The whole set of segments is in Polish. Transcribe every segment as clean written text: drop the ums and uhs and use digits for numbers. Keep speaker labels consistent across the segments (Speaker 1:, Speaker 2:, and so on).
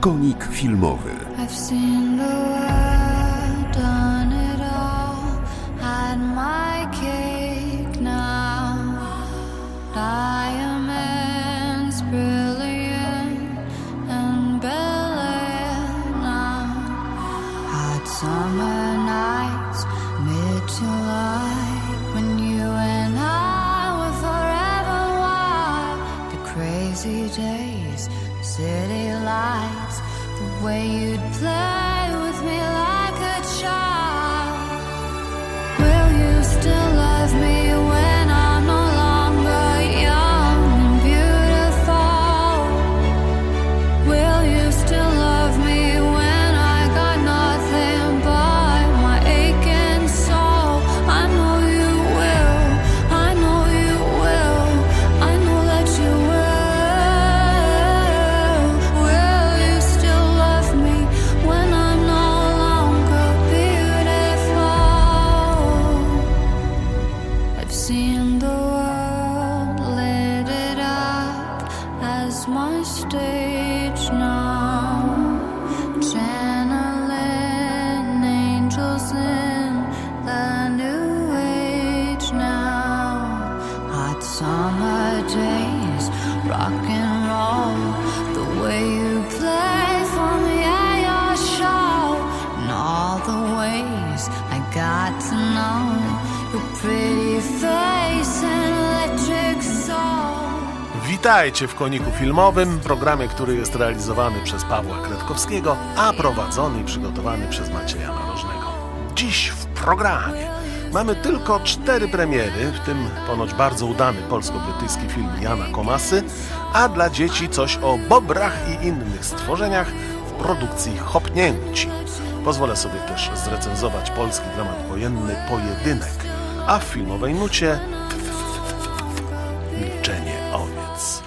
Speaker 1: Konik filmowy.
Speaker 2: Summer nights, mid-July, when you and I were forever wild. The crazy days, the city lights, the way you'd play with me like a child. Will you still love me when I'm no longer young and beautiful? Will you still love me when I got nothing but my aching soul? I know you will, I know you will, I know that you will. Will you still love me when I'm no longer beautiful? I've seen the world, lit it up as my stage now, channeling angels in the new age now. Hot summer days, rock and roll, the way you play for me at your show, and all the ways I got to know your pretty face and electric soul.
Speaker 3: Witajcie w Koniku Filmowym, programie, który jest realizowany przez Pawła Kretkowskiego, a prowadzony i przygotowany przez Macieja Narożnego. Dziś w programie mamy tylko 4 premiery, w tym ponoć bardzo udany polsko-brytyjski film Jana Komasy, a dla dzieci coś o bobrach i innych stworzeniach w produkcji Chopnięci. Pozwolę sobie też zrecenzować polski dramat wojenny Pojedynek, a w filmowej nucie Milczenie owiec.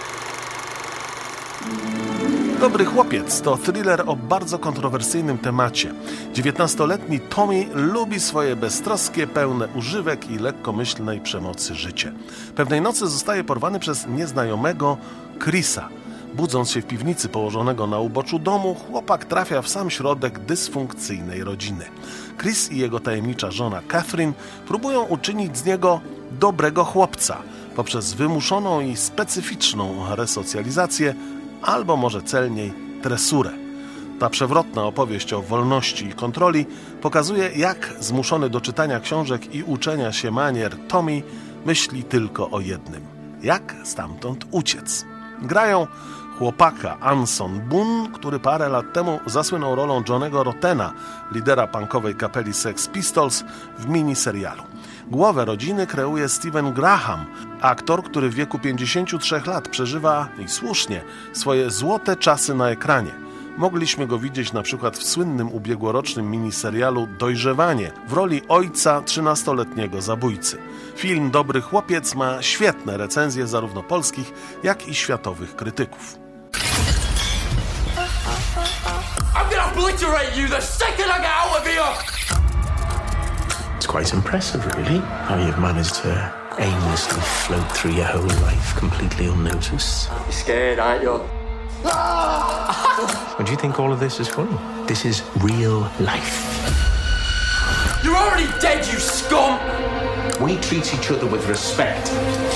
Speaker 3: Dobry chłopiec to thriller o bardzo kontrowersyjnym temacie. 19-letni Tommy lubi swoje beztroskie, pełne używek i lekkomyślnej przemocy życie. Pewnej nocy zostaje porwany przez nieznajomego Chrisa. Budząc się w piwnicy położonego na uboczu domu, chłopak trafia w sam środek dysfunkcyjnej rodziny. Chris i jego tajemnicza żona Catherine próbują uczynić z niego dobrego chłopca poprzez wymuszoną i specyficzną resocjalizację, albo może celniej tresurę. Ta przewrotna opowieść o wolności i kontroli pokazuje, jak zmuszony do czytania książek i uczenia się manier Tommy myśli tylko o jednym: jak stamtąd uciec. Grają chłopaka Anson Boone, który parę lat temu zasłynął rolą Johnego Rottena, lidera punkowej kapeli Sex Pistols, w miniserialu. Głowę rodziny kreuje Stephen Graham, aktor, który w wieku 53 lat przeżywa, i słusznie, swoje złote czasy na ekranie. Mogliśmy go widzieć na przykład w słynnym ubiegłorocznym miniserialu Dojrzewanie w roli ojca 13-letniego zabójcy. Film Dobry chłopiec ma świetne recenzje zarówno polskich, jak i światowych krytyków.
Speaker 4: I'm gonna obliterate you the second I get out of here!
Speaker 5: It's quite impressive, really, how you've managed to aimlessly float through your whole life completely unnoticed.
Speaker 4: You're scared, aren't you?
Speaker 5: What do you think all of this is funny? This is real life.
Speaker 4: You're already dead, you scum!
Speaker 5: We treat each other with respect.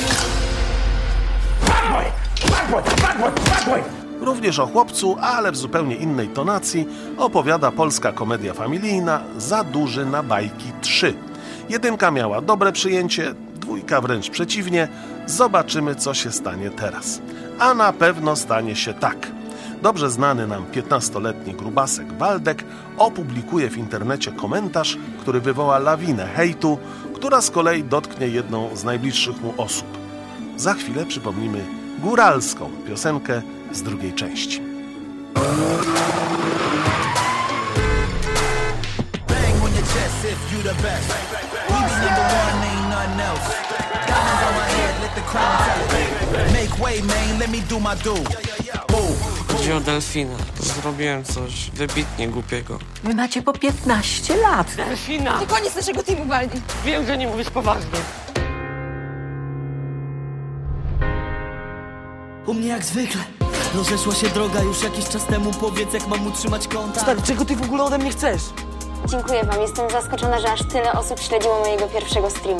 Speaker 5: Bad boy! Bad boy! Bad boy! Bad boy!
Speaker 3: Również o chłopcu, ale w zupełnie innej tonacji, opowiada polska komedia familijna Za duży na bajki 3. 1 miała dobre przyjęcie, 2 wręcz przeciwnie. Zobaczymy, co się stanie teraz. A na pewno stanie się tak. Dobrze znany nam 15-letni grubasek Waldek opublikuje w internecie komentarz, który wywoła lawinę hejtu, która z kolei dotknie jedną z najbliższych mu osób. Za chwilę przypomnimy góralską piosenkę z drugiej części.
Speaker 6: Chodzi o delfina. Zrobiłem coś wybitnie głupiego.
Speaker 7: Wy macie po 15 lat.
Speaker 6: Delfina!
Speaker 8: To koniec naszego teamu, Baldi.
Speaker 6: Wiem, że nie mówisz poważnie.
Speaker 9: U mnie jak zwykle
Speaker 1: Rozeszła się droga już jakiś czas temu. Powiedz, jak mam utrzymać kontakt.
Speaker 6: Stary, czego ty w ogóle ode mnie chcesz?
Speaker 8: Dziękuję wam, jestem zaskoczona, że aż tyle osób śledziło mojego pierwszego streama.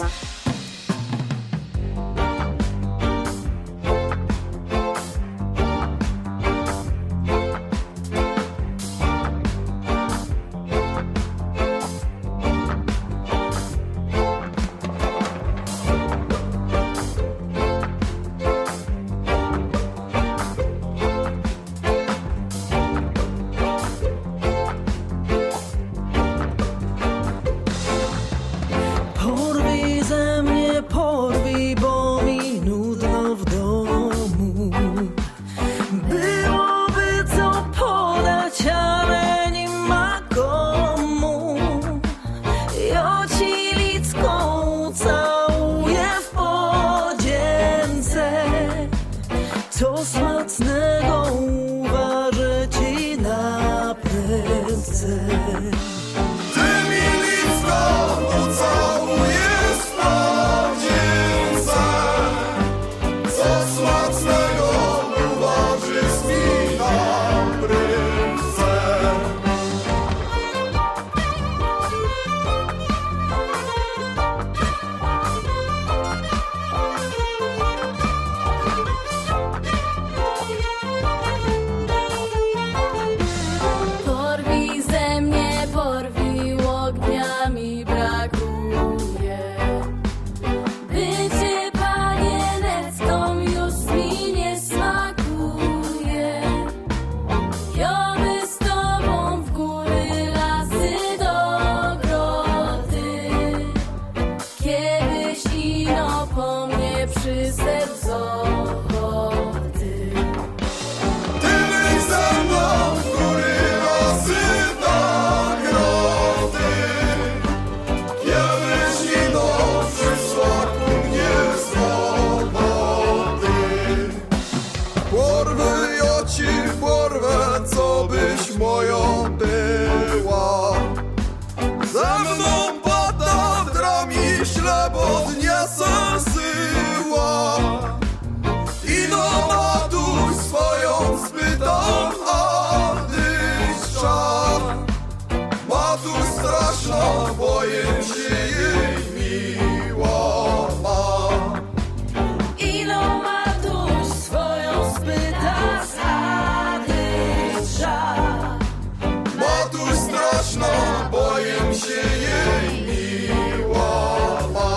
Speaker 1: Co smacznego uważę ci na prędce.
Speaker 9: Ty mi liczko ucałujesz młodzieńca. Co smacznego uważasz mi na prędce.
Speaker 10: Porwij ze mnie, porwij, ognia mi brakuje. Bycie panienecką już mi nie smakuje. Joby z tobą w góry, lasy do grody. Kiedyś ino po mnie przyszedł z ochoty.
Speaker 9: Ty byś ze mną w góry, lasy do grody. Kiedyś ino przyszła ku mnie z roboty. Porwę ja ci porwę, co byś moją była. Ze mną patadrami ślep odniesę syła. Ino matuś swoją spytam, a tyś czar. Matuś straszna, boję się jej miła ma.
Speaker 10: Ino matuś swoją spytasz, a ty żal.
Speaker 9: Matuś straszna, boję się jej miła ma.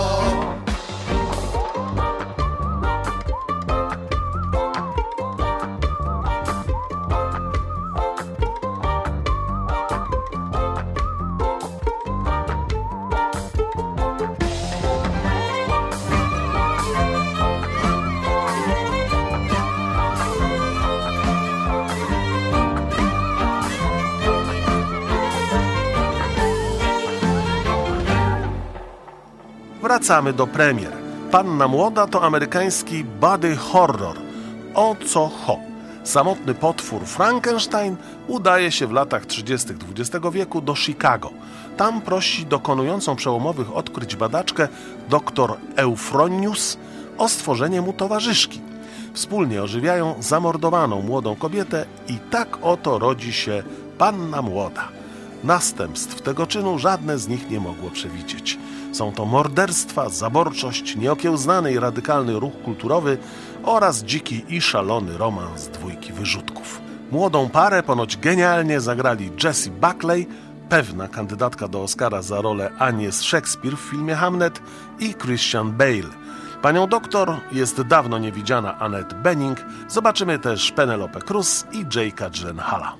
Speaker 3: Wracamy do premier. Panna Młoda to amerykański body horror. O co ho? Samotny potwór Frankenstein udaje się w latach 30. XX wieku do Chicago. Tam prosi dokonującą przełomowych odkryć badaczkę dr Eufronius o stworzenie mu towarzyszki. Wspólnie ożywiają zamordowaną młodą kobietę i tak oto rodzi się Panna Młoda. Następstw tego czynu żadne z nich nie mogło przewidzieć. Są to morderstwa, zaborczość, nieokiełznany i radykalny ruch kulturowy oraz dziki i szalony romans dwójki wyrzutków. Młodą parę ponoć genialnie zagrali Jessie Buckley, pewna kandydatka do Oscara za rolę Anii z Shakespeare w filmie Hamlet, i Christian Bale. Panią doktor jest dawno niewidziana Annette Bening. Zobaczymy też Penelope Cruz i Jake'a Gyllenhaala.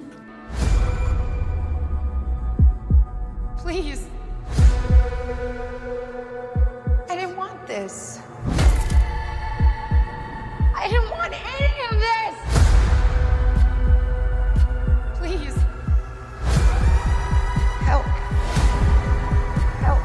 Speaker 11: Please. I didn't want this. I didn't want any of this. Please. Help. Help.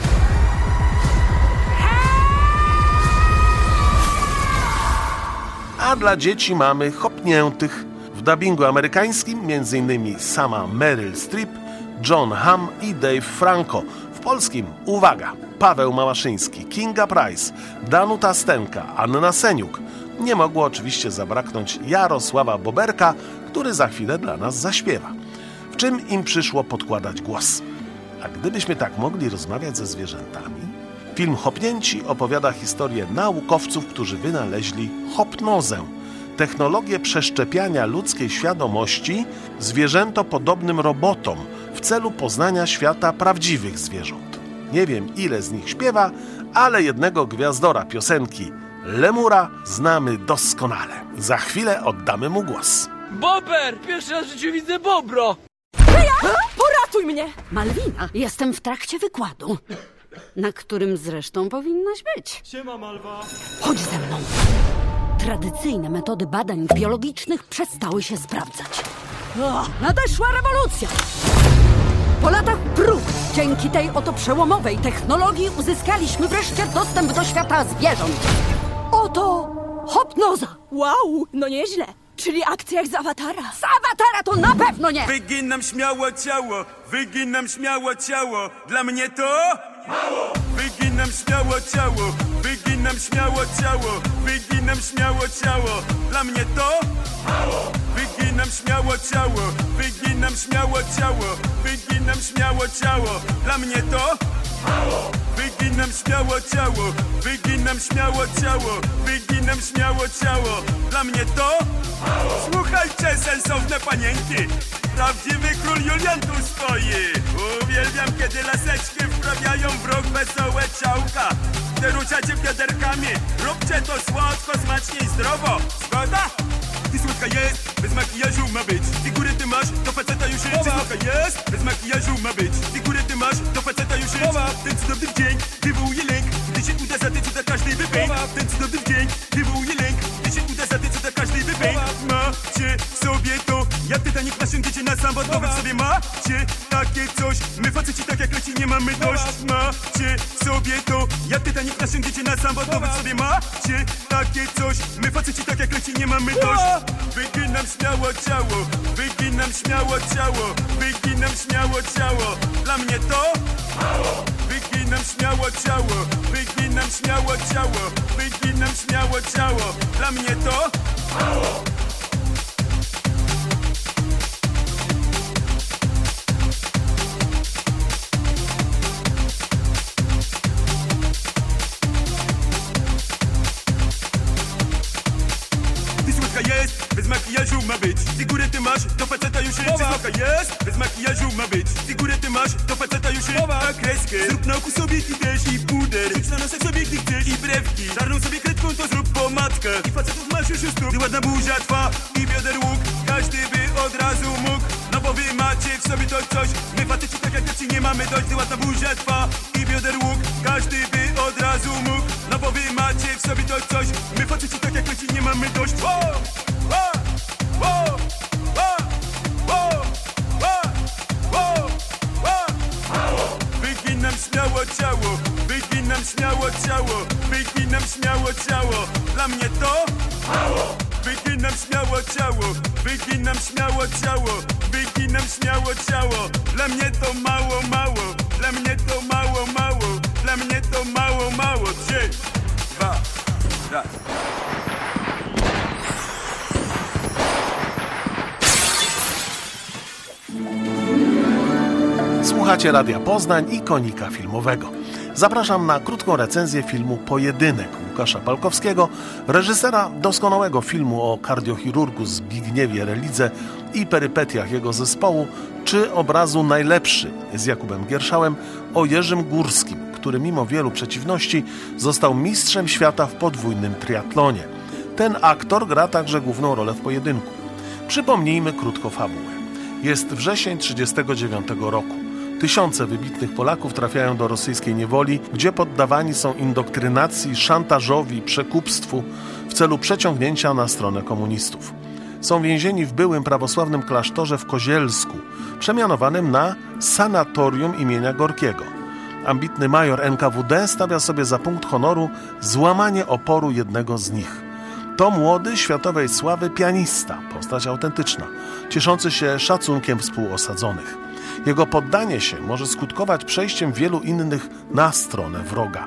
Speaker 3: A dla dzieci mamy chopniętych. W dubbingu amerykańskim m.in. sama Meryl Streep, John Hamm i Dave Franco. W polskim, uwaga, Paweł Małaszyński, Kinga Price, Danuta Stenka, Anna Seniuk, Nie mogło oczywiście zabraknąć Jarosława Boberka, który za chwilę dla nas zaśpiewa. W czym im przyszło podkładać głos? A gdybyśmy tak mogli rozmawiać ze zwierzętami? Film Hopnięci opowiada historię naukowców, którzy wynaleźli hopnozę, technologię przeszczepiania ludzkiej świadomości zwierzętopodobnym robotom w celu poznania świata prawdziwych zwierząt. Nie wiem, ile z nich śpiewa, ale jednego gwiazdora piosenki Lemura znamy doskonale. Za chwilę oddamy mu głos.
Speaker 1: Bober! Pierwszy raz w życiu widzę bobro!
Speaker 12: Poratuj mnie! Malwina, jestem w trakcie wykładu, na którym zresztą powinnaś być.
Speaker 1: Siema, Malwa!
Speaker 12: Chodź ze mną. Tradycyjne metody badań biologicznych przestały się sprawdzać. Nadeszła rewolucja! Po latach prób, dzięki tej oto przełomowej technologii uzyskaliśmy wreszcie dostęp do świata zwierząt. Oto hopnoza!
Speaker 13: Wow, no nieźle. Czyli akcja jak z Awatara.
Speaker 12: Z Awatara to na pewno nie!
Speaker 14: Wyginam śmiało ciało, wyginam śmiało ciało. Dla mnie to mało. Wyginam śmiało ciało, wyginam śmiało ciało, wyginam śmiało ciało. Dla mnie to mało. Wyginam śmiało ciało, wyginam śmiało ciało, wyginam śmiało ciało. Dla mnie to mało. Wyginam śmiało ciało, wyginam śmiało ciało, wyginam śmiało ciało. Dla mnie to mało. Słuchajcie, sensowne panienki, prawdziwy król Julian tu stoi. Uwielbiam, kiedy laseczki wprawiają w rok wesołe ciałka. Gdy ruczacie wiaderkami, róbcie to słodko, smacznie i zdrowo. Zgoda? Ty słodka jest, bez makijażu ma być. Figury ty masz, do faceta już jest. Ty słodka jest, bez makijażu ma być. Figury ty masz, do faceta już jest. Ten cudowny dzień wywołuje lęk, gdy się uda za ty, co da każdy wypęk. Ten cudowny dzień wywołuje lęk, gdy się uda za ty, co da każdy wypęk. Macie sobie to, jak Titanic nasiądziecie na sam, bo wy w sobie macie takie coś. My faceci tak jak leci nie mamy dość. Macie sobie to, jak Titanic nasiądziecie na sam, bo wy w sobie macie takie coś. My faceci tak jak leci nie mamy dość. Wyginam śmiało ciało, wyginam śmiało ciało, wyginam śmiało ciało. Dla mnie to mało. Wyginam śmiało ciało, wyginam śmiało ciało, wyginam śmiało ciało. Dla mnie to mało. Jest, bez makijażu ma być. Figury ty masz, do faceta już jest. Słodka jest, bez makijażu ma być. Figury ty masz, do faceta już jest. A kreskę, zrób na oku sobie ty też i puder. Rzuć na nosek sobie gdy chcesz i brewki. Czarną sobie kredką to zrób pomadkę. I facetów masz już stóp. Gdy ładna buzia twa i bioder łuk, każdy by od razu mógł. No bo wy macie w sobie to coś. My faceci tak jak leci nie mamy dość. Gdy ładna buzia twa i bioder łuk, każdy by od razu mógł. No bo wy macie w sobie to coś. My faceci tak jak leci nie mamy dość. Wyginam śmiało ciało, wyginam śmiało ciało, wyginam śmiało ciało. Dla mnie to mało. Wyginam śmiało ciało, wyginam śmiało ciało, wyginam śmiało ciało. Dla mnie to mało, mało, dla mnie to mało, mało, dla mnie to mało, mało. 3, 2, 1.
Speaker 3: Słuchacie Radia Poznań i Konika Filmowego. Zapraszam na krótką recenzję filmu Pojedynek Łukasza Palkowskiego, reżysera doskonałego filmu o kardiochirurgu Zbigniewie Relidze i perypetiach jego zespołu, czy obrazu Najlepszy z Jakubem Gierszałem o Jerzym Górskim, który mimo wielu przeciwności został mistrzem świata w podwójnym triatlonie. Ten aktor gra także główną rolę w Pojedynku. Przypomnijmy krótko fabułę. Jest wrzesień 1939 roku. Tysiące wybitnych Polaków trafiają do rosyjskiej niewoli, gdzie poddawani są indokrynacji, szantażowi, przekupstwu w celu przeciągnięcia na stronę komunistów. Są więzieni w byłym prawosławnym klasztorze w Kozielsku, przemianowanym na sanatorium imienia Gorkiego. Ambitny major NKWD stawia sobie za punkt honoru złamanie oporu jednego z nich. To młody, światowej sławy pianista, postać autentyczna, cieszący się szacunkiem współosadzonych. Jego poddanie się może skutkować przejściem wielu innych na stronę wroga.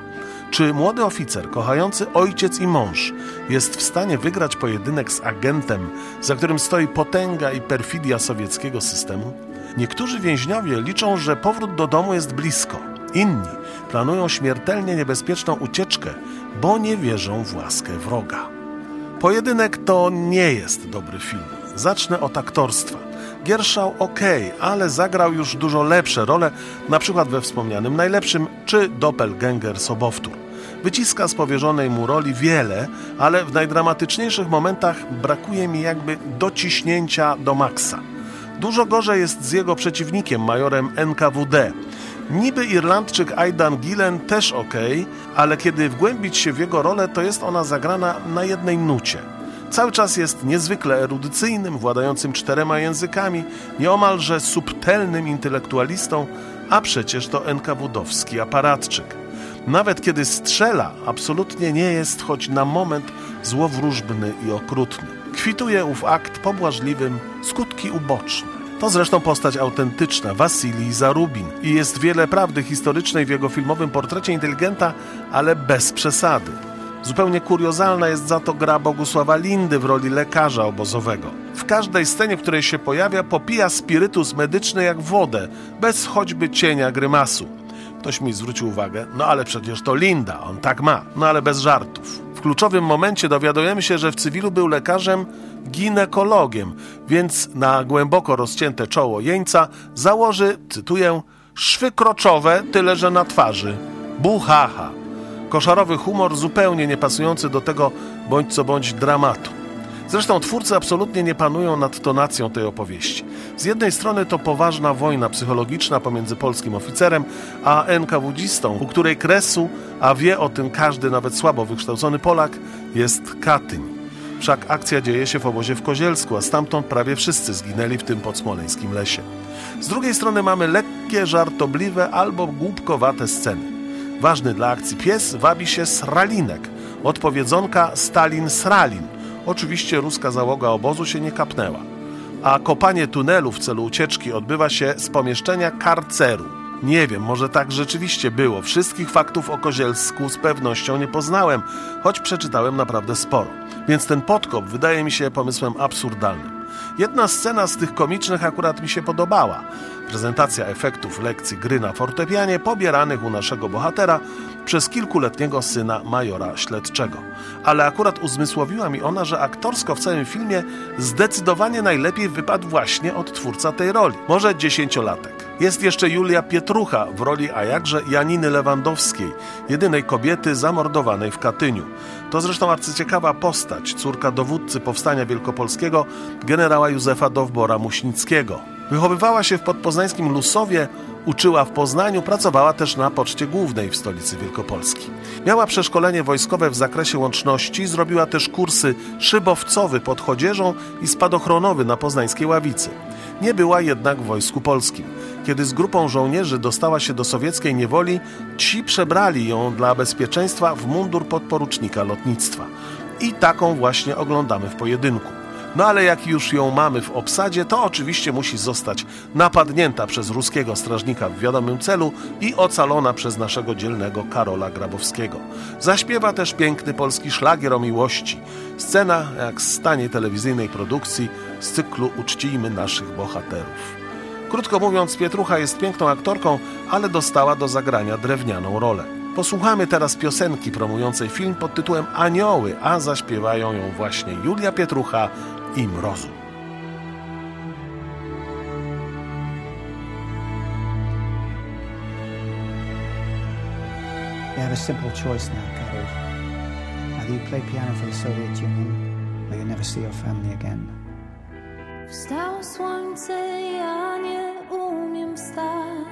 Speaker 3: Czy młody oficer, kochający ojciec i mąż, jest w stanie wygrać pojedynek z agentem, za którym stoi potęga i perfidia sowieckiego systemu? Niektórzy więźniowie liczą, że powrót do domu jest blisko. Inni planują śmiertelnie niebezpieczną ucieczkę, bo nie wierzą w łaskę wroga. Pojedynek to nie jest dobry film. Zacznę od aktorstwa. Gierszał okej, ale zagrał już dużo lepsze role, na przykład we wspomnianym Najlepszym czy Doppelgänger Sobowtór. Wyciska z powierzonej mu roli wiele, ale w najdramatyczniejszych momentach brakuje mi jakby dociśnięcia do maksa. Dużo gorzej jest z jego przeciwnikiem, majorem NKWD. Niby Irlandczyk Aidan Gillen też okej, ale kiedy wgłębić się w jego rolę, to jest ona zagrana na jednej nucie. Cały czas jest niezwykle erudycyjnym, władającym 4 językami, nieomalże subtelnym intelektualistą, a przecież to NKWD-owski aparatczyk. Nawet kiedy strzela, absolutnie nie jest choć na moment złowróżbny i okrutny. Kwituje ów akt pobłażliwym, skutki uboczne. To zresztą postać autentyczna, Wasilij Zarubin, i jest wiele prawdy historycznej w jego filmowym portrecie inteligenta, ale bez przesady. Zupełnie kuriozalna jest za to gra Bogusława Lindy w roli lekarza obozowego. W każdej scenie, w której się pojawia, popija spirytus medyczny jak wodę, bez choćby cienia grymasu. Ktoś mi zwrócił uwagę, no ale przecież to Linda, on tak ma, no ale bez żartów. W kluczowym momencie dowiadujemy się, że w cywilu był lekarzem ginekologiem, więc na głęboko rozcięte czoło jeńca założy, cytuję, szwy kroczowe, tyle że na twarzy. Buhaha. Koszarowy humor zupełnie nie pasujący do tego bądź co bądź dramatu. Zresztą twórcy absolutnie nie panują nad tonacją tej opowieści. Z jednej strony to poważna wojna psychologiczna pomiędzy polskim oficerem a NKWD-istą, u której kresu, a wie o tym każdy nawet słabo wykształcony Polak, jest Katyń. Wszak akcja dzieje się w obozie w Kozielsku, a stamtąd prawie wszyscy zginęli w tym podsmoleńskim lesie. Z drugiej strony mamy lekkie, żartobliwe albo głupkowate sceny. Ważny dla akcji pies wabi się Sralinek, od powiedzonka Stalin-Sralin. Oczywiście ruska załoga obozu się nie kapnęła. A kopanie tunelu w celu ucieczki odbywa się z pomieszczenia karceru. Nie wiem, może tak rzeczywiście było. Wszystkich faktów o Kozielsku z pewnością nie poznałem, choć przeczytałem naprawdę sporo. Więc ten podkop wydaje mi się pomysłem absurdalnym. Jedna scena z tych komicznych akurat mi się podobała. Prezentacja efektów lekcji gry na fortepianie pobieranych u naszego bohatera przez kilkuletniego syna majora śledczego. Ale akurat uzmysłowiła mi ona, że aktorsko w całym filmie zdecydowanie najlepiej wypadł właśnie od twórca tej roli. Może 10-latek. Jest jeszcze Julia Pietrucha w roli, a jakże, Janiny Lewandowskiej, jedynej kobiety zamordowanej w Katyniu. To zresztą arcyciekawa postać, córka dowódcy Powstania Wielkopolskiego, generała Józefa Dowbora-Muśnickiego. Wychowywała się w podpoznańskim Lusowie, uczyła w Poznaniu, pracowała też na Poczcie Głównej w stolicy Wielkopolski. Miała przeszkolenie wojskowe w zakresie łączności, zrobiła też kursy szybowcowy pod Chodzieżą i spadochronowy na poznańskiej Ławicy. Nie była jednak w Wojsku Polskim. Kiedy z grupą żołnierzy dostała się do sowieckiej niewoli, ci przebrali ją dla bezpieczeństwa w mundur podporucznika lotnictwa. I taką właśnie oglądamy w pojedynku. No ale jak już ją mamy w obsadzie, to oczywiście musi zostać napadnięta przez ruskiego strażnika w wiadomym celu i ocalona przez naszego dzielnego Karola Grabowskiego. Zaśpiewa też piękny polski szlagier o miłości. Scena jak z taniej telewizyjnej produkcji z cyklu Uczcijmy naszych bohaterów. Krótko mówiąc, Pietrucha jest piękną aktorką, ale dostała do zagrania drewnianą rolę. Posłuchamy teraz piosenki promującej film pod tytułem Anioły, a zaśpiewają ją właśnie Julia Pietrucha i Mrozu.
Speaker 15: You have a simple choice now, Karol. Either you play piano for the Soviet Union, or you never see your family again.
Speaker 10: Wstało słońce, ja nie umiem wstać.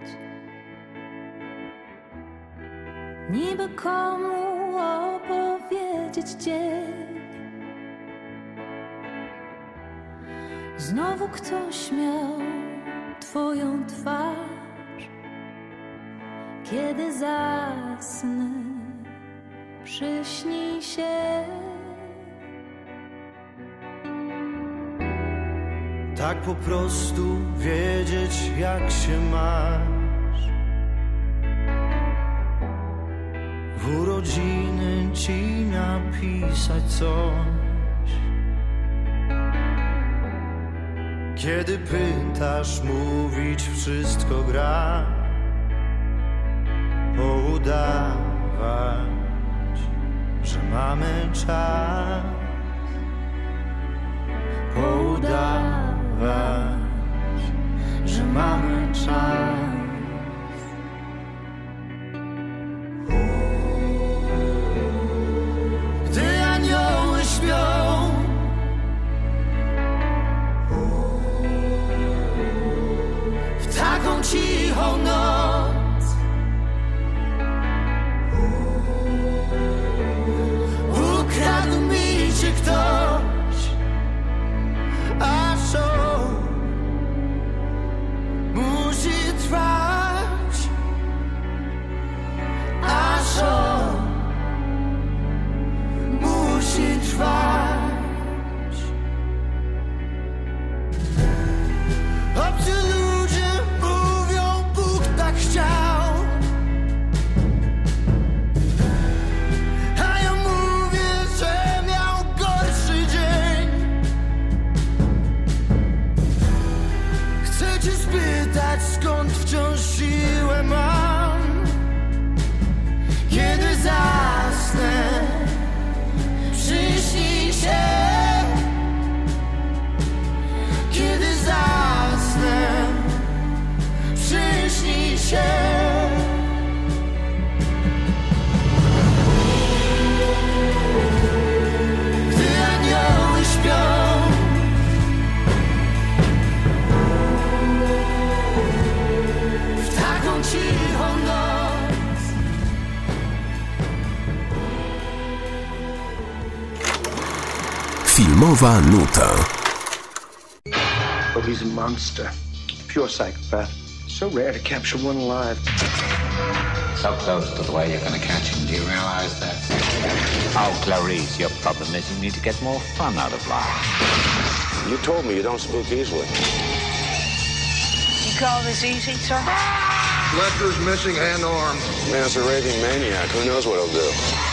Speaker 10: Niby komu opowiedzieć dzień. Znowu ktoś miał twoją twarz. Kiedy zasnę, przyśnij się.
Speaker 16: Tak po prostu wiedzieć, jak się masz. w urodziny ci napisać coś. Kiedy pytasz, mówić wszystko gra, poudawać, że mamy czas, poudawać, że mamy czas. Gdy anioły śpią, w taką cichą noc, ukradł mi cię ktoś, a show musi trwać, a show musi trwać. Obcy ludzie mówią, Bóg tak chciał, a ja mówię, że miał gorszy dzień. Chcę cię spytać, skąd wciąż siłę mam, kiedy zasnę. Przyśnij się, kiedy zasnę. Przyśnij się. Gdy anioły śpią, w taką cichą noc.
Speaker 17: Filmowa nuta.
Speaker 5: But he's a monster. Pure psychopath. So rare to capture one alive.
Speaker 18: So close to the way you're going to catch him. Do you realize that? Oh, Clarice, your problem is you need to get more fun out of life.
Speaker 19: You told me you don't spook easily.
Speaker 20: You call this easy, sir?
Speaker 9: Lester's missing hand arm.
Speaker 19: Man's a raving maniac. Who knows what he'll do?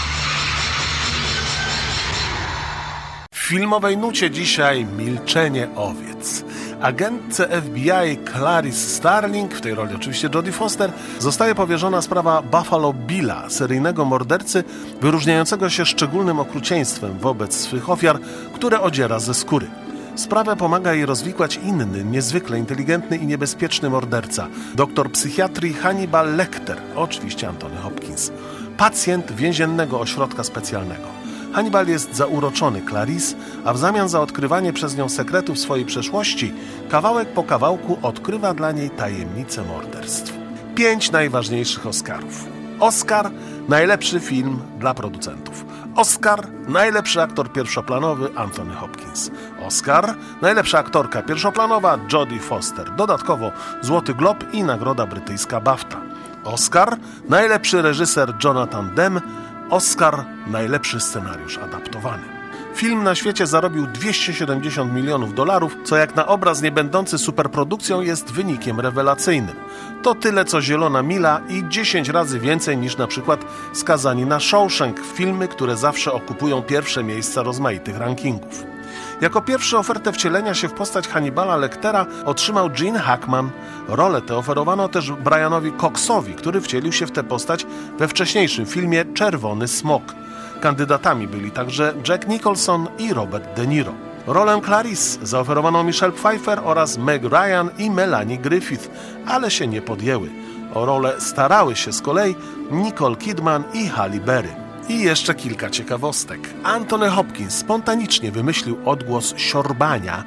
Speaker 3: W filmowej nucie dzisiaj Milczenie owiec. Agentce FBI Clarice Starling, w tej roli oczywiście Jodie Foster, zostaje powierzona sprawa Buffalo Billa, seryjnego mordercy wyróżniającego się szczególnym okrucieństwem wobec swych ofiar, które odziera ze skóry. Sprawę pomaga jej rozwikłać inny, niezwykle inteligentny i niebezpieczny morderca, doktor psychiatrii Hannibal Lecter, oczywiście Anthony Hopkins, pacjent więziennego ośrodka specjalnego. Hannibal jest zauroczony Clarice, a w zamian za odkrywanie przez nią sekretów swojej przeszłości, kawałek po kawałku odkrywa dla niej tajemnicę morderstw. 5 najważniejszych Oscarów. Oscar – najlepszy film dla producentów. Oscar – najlepszy aktor pierwszoplanowy Anthony Hopkins. Oscar – najlepsza aktorka pierwszoplanowa Jodie Foster. Dodatkowo Złoty Glob i nagroda brytyjska BAFTA. Oscar – najlepszy reżyser Jonathan Demme. Oscar – najlepszy scenariusz adaptowany. Film na świecie zarobił $270 milionów, co jak na obraz nie będący superprodukcją jest wynikiem rewelacyjnym. To tyle co Zielona Mila i 10 razy więcej niż na przykład Skazani na Shawshank, filmy, które zawsze okupują pierwsze miejsca rozmaitych rankingów. Jako pierwszy ofertę wcielenia się w postać Hannibala Lectera otrzymał Gene Hackman. Rolę tę oferowano też Brianowi Coxowi, który wcielił się w tę postać we wcześniejszym filmie Czerwony Smok. Kandydatami byli także Jack Nicholson i Robert De Niro. Rolę Clarice zaoferowano Michelle Pfeiffer oraz Meg Ryan i Melanie Griffith, ale się nie podjęły. O rolę starały się z kolei Nicole Kidman i Halle Berry. I jeszcze kilka ciekawostek. Anthony Hopkins spontanicznie wymyślił odgłos siorbania.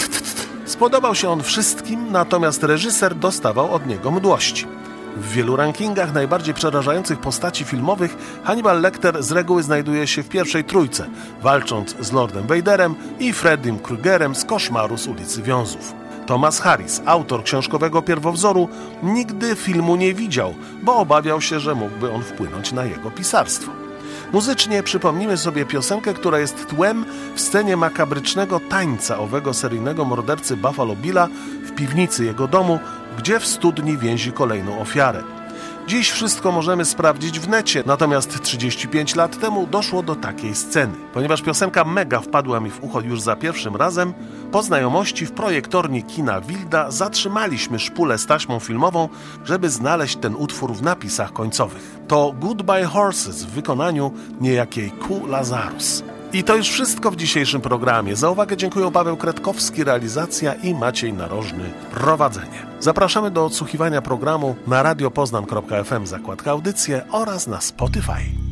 Speaker 3: Spodobał się on wszystkim, natomiast reżyser dostawał od niego mdłości. W wielu rankingach najbardziej przerażających postaci filmowych Hannibal Lecter z reguły znajduje się w pierwszej trójce, walcząc z Lordem Vaderem i Freddym Kruegerem z Koszmaru z ulicy Wiązów. Thomas Harris, autor książkowego pierwowzoru, nigdy filmu nie widział, bo obawiał się, że mógłby on wpłynąć na jego pisarstwo. Muzycznie przypomnimy sobie piosenkę, która jest tłem w scenie makabrycznego tańca owego seryjnego mordercy Buffalo Billa w piwnicy jego domu, gdzie w studni więzi kolejną ofiarę. Dziś wszystko możemy sprawdzić w necie, natomiast 35 lat temu doszło do takiej sceny. Ponieważ piosenka mega wpadła mi w ucho już za pierwszym razem, po znajomości w projektorni kina Wilda zatrzymaliśmy szpulę z taśmą filmową, żeby znaleźć ten utwór w napisach końcowych. To Goodbye Horses w wykonaniu niejakiej Q Lazarus. I to już wszystko w dzisiejszym programie. Za uwagę dziękuję Paweł Kretkowski, realizacja i Maciej Narożny, prowadzenie. Zapraszamy do odsłuchiwania programu na radiopoznan.fm, zakładka audycje oraz na Spotify.